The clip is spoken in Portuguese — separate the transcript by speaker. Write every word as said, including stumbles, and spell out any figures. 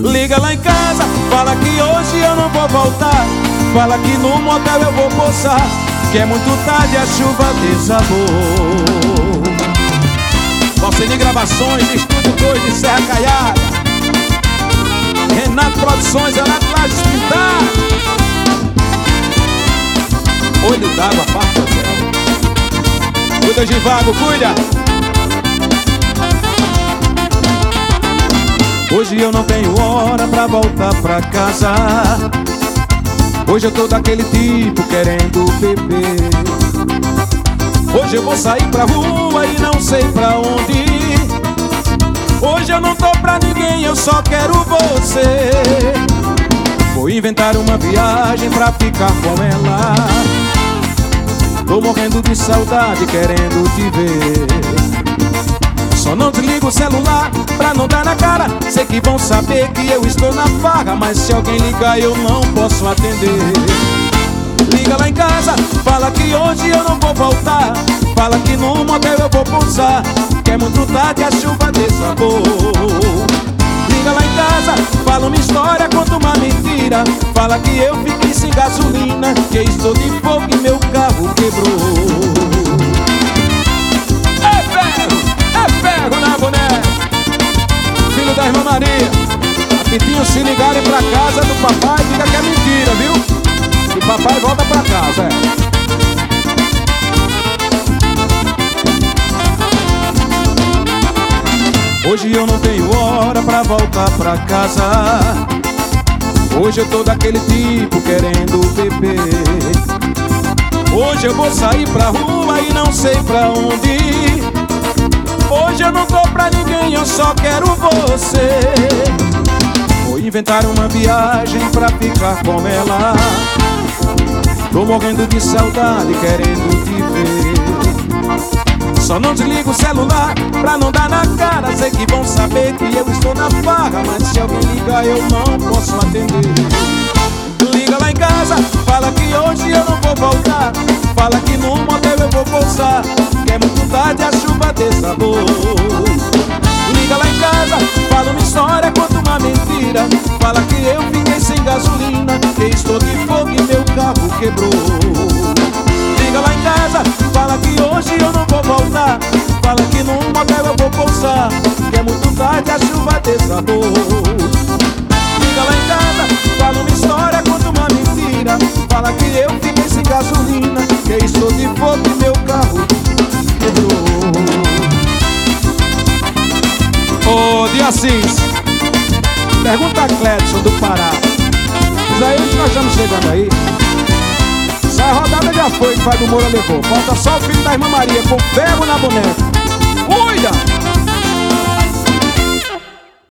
Speaker 1: Liga lá em casa, fala que hoje eu não vou voltar. Fala que no motel eu vou pousar, que é muito tarde, a chuva desabou. Valceni Gravações, Estúdio dois de Serra Caiada, Renato Produções, Renato Lages Pintar, Olho d'Água, Parque Hotel. Cuida, Givago, cuida. Hoje eu não tenho hora pra voltar pra casa. Hoje eu tô daquele tipo querendo beber. Hoje eu vou sair pra rua e não sei pra onde ir. Hoje eu não tô pra ninguém, eu só quero você. Vou inventar uma viagem pra ficar com ela. Tô morrendo de saudade querendo te ver. Só não desligo o celular pra não dar na cara. Sei que vão saber que eu estou na farra, mas se alguém ligar eu não posso atender. Liga lá em casa, fala que hoje eu não vou voltar. Fala que no motel eu vou pousar, que é muito tarde, a chuva desabou. Liga lá em casa, fala uma história, conta uma mentira. Fala que eu fiquei sem gasolina, que estou de fogo e meu carro quebrou. É ferro, é ferro na boneca. Filho da irmã Maria, Pitinho, se ligarem pra casa do papai, diga que é mentira, viu? E papai volta pra casa, é. Hoje eu não tenho hora pra voltar pra casa. Hoje eu tô daquele tipo querendo beber. Hoje eu vou sair pra rua e não sei pra onde ir. Hoje eu não tô pra ninguém, eu só quero você. Vou inventar uma viagem pra ficar com ela. Tô morrendo de saudade querendo te ver. Só não desligo o celular pra não dar na cara. Sei que vão saber que eu estou na farra, mas se alguém ligar eu não posso atender. Liga lá em casa, fala que hoje eu não vou voltar. Fala que no motel eu vou pousar, que é muito tarde, a chuva desabou. Liga lá em casa, fala uma história, conta uma mentira. Fala que eu fiquei sem gasolina, que estou de fogo e meu carro quebrou. Liga lá em casa, fala que hoje eu não vou voltar. Fala que no motel eu vou pousar, que é muito tarde, a chuva desabou. Liga lá em casa, fala uma história, conta uma mentira. Fala que eu fiquei sem gasolina, que estou de fogo e meu carro quebrou. Ô, de Assis, pergunta a Cledson do Pará. Diz aí onde nós estamos chegando aí. Essa rodada já foi, que o pai do Moura levou. Falta só o filho da irmã Maria com ferro na boneca. Cuida!